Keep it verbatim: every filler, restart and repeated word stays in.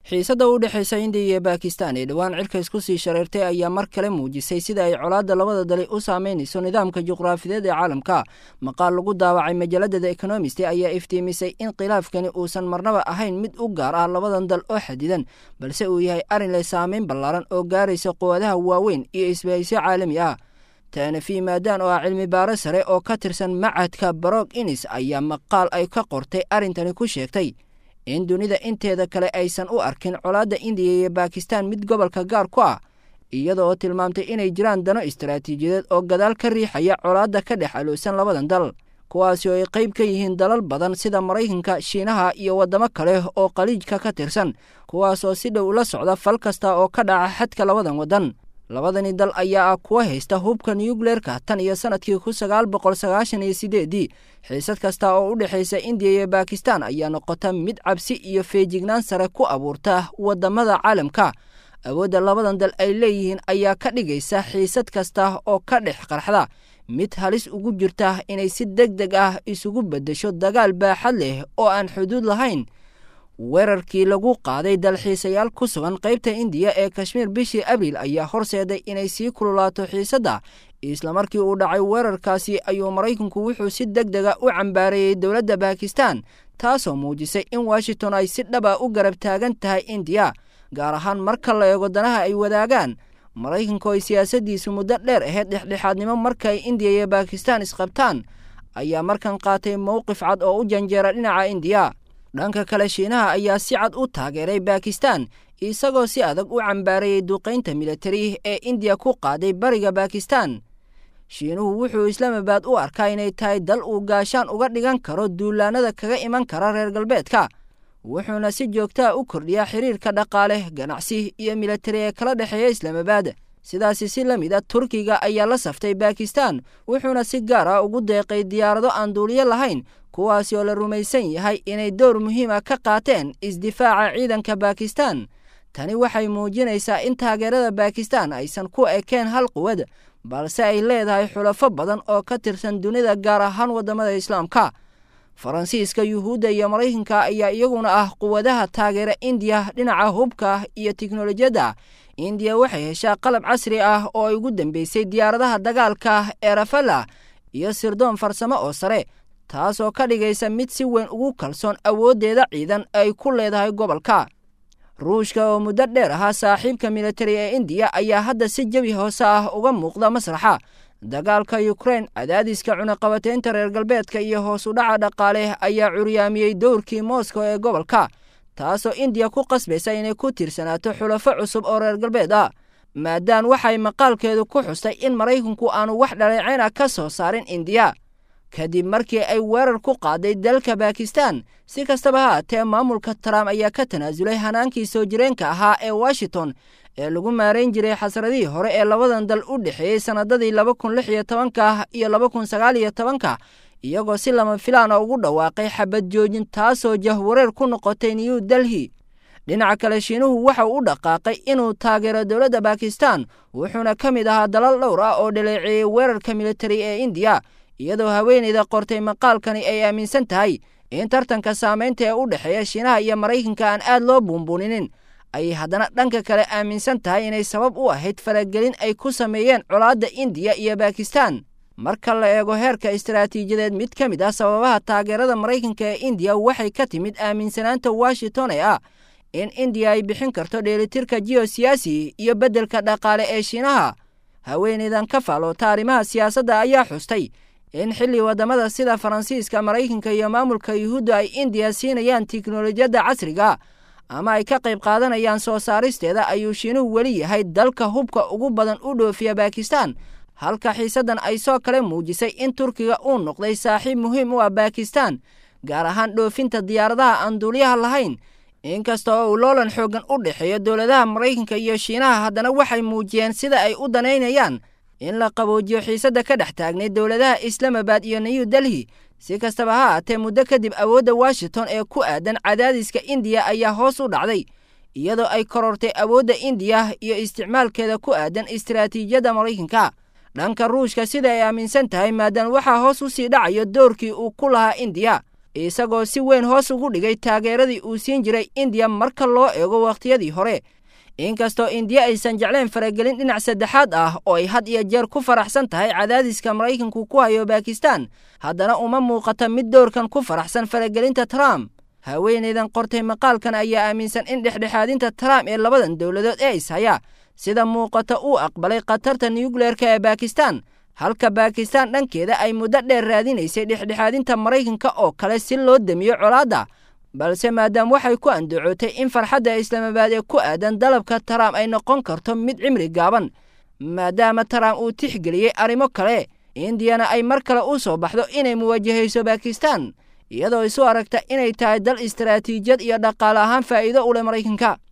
xiisada u dhaxaysa India iyo Pakistan ee dhawaan cirka isku sii shareertay ayaa mar kale muujisay sida ay colaadda labada dal u saameynayso nidaamka juqraafiyeed ee caalamka. Maqaal lagu daawacay majallada The Economist ayaa iftiimisay in khilaafkani uusan marnaba ahayn mid u gaar ah labadan dal oo xadidan, balse uu yahay arrin leh saameyn ballaaran oo gaaraysa quwadaha waaweyn iyo isbahaysiyo caalami ah. Tanafi Madan oo cilmi baaris sare oo ka tirsan macadka Brock Innes ayaa maqaal ay ka qortay arrintani ku sheegtay in dunida inteeda kale aysan u arkin colaadda India iyo Pakistan mid gobolka gaar ku ah, iyadoo tilmaamtay inay jiraan dano istiraatiijiyadeed oo gadaal ka riixaya colaadda ka dhex aloosan labadan dal, kuwaasi oo ay qayb ka yihiin dalal badan sida Maraykanka, Shiinaha iyo wadamo kale oo qaliijka ka tirsan, kuwaas oo si dhow ula socda fal kasta oo ka dhaca xadka labadan wadan. Labadani dal ayaa ah kuwa haysta hubka nuclear-ka tan iyo sanadkii kun sagaal boqol sagaashan iyo sideed. Xiisad kasta oo u dhaxaysa India iyo Pakistan ayaa noqota mid cabsi iyo feejignaan sare ku abuurta wadamada caalamka. Awoodda labadan dal ay leeyihiin ayaa ka dhigaysa xiisad kasta oo ka dhex qarxda mid halis ugu jirta inay si degdeg ah isugu beddesho dagaal baaxad leh oo aan xuduud lahayn. Weerarkii lagu qaaday dalxiisayaal ku sugan qaybta India ee Kashmir bishii Abriil ayaa horseeday inay sii kululaato xiisadda. Isla markii uu dhacay weerarkaasi ayuu Maraykanku wuxuu si degdeg ah u cambaareeyay dowladda Pakistan, taasoo muujisay in Washington ay si dhab ah u garab taagan tahay India, gaar ahaan marka la eego danaha ay wadaagaan. Maraykanku oo siyaasaddiisu muddo dheer ahayd dhexdhexaadnimo marka ay India iyo Pakistan isqabtaan, ayaa markan qaatay mowqif cad oo u janjeera dhinaca India. Dhanka kale, Shiinaha ayaa si cad u taageeray Pakistan, isagoo si adag u cambaareeyay duqeynta militari ee India ku qaaday bariga Pakistan. Shiinuhu wuxuu Islaamabad u arkaa inay tahay dal uu gaashaan uga dhigan karo duulaanada kaga iman kara reer galbeedka, wuxuuna si joogto ah u kordhiyaa xiriirka dhaqaale, ganacsi iyo militari ee kala dhexeeya Islaamabad. Sidaasi si la mid ah, Turkiga ayaa la saftay Pakistan, wuxuuna si gaar ah ugu deeqay diyaarado aan duuliye lahayn, kuwaasi oo la rumaysan yahay inay door muhiim ah ka qaateen isdifaaca ciidanka Pakistan. Tani waxay muujinaysaa in taageerada Pakistan aysan ku ekeen hal quwad, balse ay leedahay xulafo badan oo ka tirsan dunida, gaar ahaan wadamada Islaamka. Faransiiska, Yuhuudda iyo Maraykanka ayaa iyaguna ah quwadaha taageera India dhinaca hubka iyo tiknoolajiyadda. India waxay heshaa qalab casri ah oo ay ugu dambeysay diyaaradaha dagaalka ee Rafale iyo sirdoon farsamo oo sare, taasoo ka dhigaysa mid si weyn ugu kalsoon awooddeeda ciidan ay ku leedahay gobolka. Ruushka oo muddo dheer ahaa saaxiibka militari ee India ayaa hadda si jawi hoose ah uga muuqda masraxa dagaalka Ukraine. Cadaadiska cunaqabateynta reer galbeedka iyo hoos u dhaca dhaqaale ayaa curyaamiyey dowrkii Moscow ee gobolka, taasoo India ku qasbaysa inay ku tiirsanaato xulafo cusub oo reer galbeed ah. Maadaan waxay maqaalkeedu ku xustay in Maraykanku aanu wax dhaleecayn ah ka soo saarin India kadib markii ay weerar ku qaaday dalka Pakistan. Si kastaba ha ahaatee, maamulka Trump ayaa ka tanaasulay hanaankii soo jireenka ahaa ee Washington ee lagu maarayn jiray xasradihii hore ee labadan dal u dhexeeyey sanadadii laba kun lix iyo tobanka iyo laba kun sagaal iyo tobanka, iyagoo si lama filaan ah ugu dhawaaqay xabad joojin, taasoo jahwareer ku noqotay New Delhi. Dhinaca kale, Shiinuhu waxa uu u dhaqaaqay inuu taageero dowladda Pakistan, wuxuuna ka mid ahaa dalal dhowr ah oo dhaleeceeyay weerarka militari ee India, iyadoo haweeneyda qortay maqaalkani ay aaminsan tahay in tartanka saameynta ee u dhexeeya Shiinaha iyo Maraykanka aan aad loo buunbuuninin, ay haddana dhanka kale aaminsan tahay inay sabab u ahayd faragelin ay ku sameeyeen colaadda India iyo Pakistan. Marka la eego heerka istiraatiijiyadeed, mid ka mid ah sababaha taageerada Maraykanka ee India waxay ka timid aaminsanaanta Washington ee ah in India ay bixin karto dheelitirka geosiyaasi iyo beddelka dhaqaale ee Shiinaha. Haweeneydan ka faaloota arrimaha siyaasadda ayaa xustay in xilli wadamada sida Faransiiska, Maraykanka iyo maamulka Yuhuudda ay India siinayaan tiknoolajiyadda casriga ama ay ka qayb qaadanayaan soo saaristeeda, ayuu Shiinuhu weli yahay dalka hubka ugu badan u dhoofiya Pakistan, halka xiisaddan ay soo kale muujisay in Turkiga uu noqday saaxiib muhiim u ah Pakistan, gaar ahaan dhoofinta diyaaradaha aan duuliyaha lahayn. Inkasta oo uu loolan xoogan u dhexeeyo dowladaha Maraykanka iyo Shiinaha, haddana waxay muujiyeen sida ay u danaynayaan in la qaboojiyo xiisadda ka dhex taagnay dowladaha Islaamabad iyo New Delhi. Si kastaba ha ahaatee, muddo kadib awoodda Washington ee ku aadan cadaadiska India ayaa hoos u dhacday, iyadoo ay korortay awoodda India iyo isticmaalkeeda ku aadan istiraatiijiyadda Maraykanka. Dhanka Ruushka, sida ay aaminsan tahay, maadaan waxaa hoos u sii dhacayo doorkii uu ku lahaa India, isagoo si weyn hoos ugu dhigay taageeradii uu siin jiray indiya marka loo eego waqtiyadii hore. inkastoo indiya aysan jecleen faragelin dhinac saddexaad ah oo ay had iyo jeer ku faraxsan tahay cadaadiska maraykanku ku hayo Baakistaan, haddana uma muuqata mid doorkan ku faraxsan faragelinta Trump. haweeneydan qortay maqaalkan ayaa aaminsan in dhexdhexaadinta Trump ee labadan dowladood ee is haya sida muuqata uu aqbalay qatarta nuclear-ka ee Baakistaan, halka Baakistaan dhankeeda ay muddo dheer raadinaysay dhexdhexaadinta Maraykanka oo kale si loo damiyo colaadda. balse maadaama waxay ku andacootay in farxadda Islaamabaad ee ku aadan dalabka Trump ay noqon karto mid cimri gaaban, maadaama Trump uu tixgeliyey arrimo kale, Indiyana ay mar kale u soo baxdo inay muwaajahayso Baakistaan iyadoo isu aragta inay tahay dal istaraatiijiyad iyo dhaqaale ahaan faa'iido u leh Maraykanka.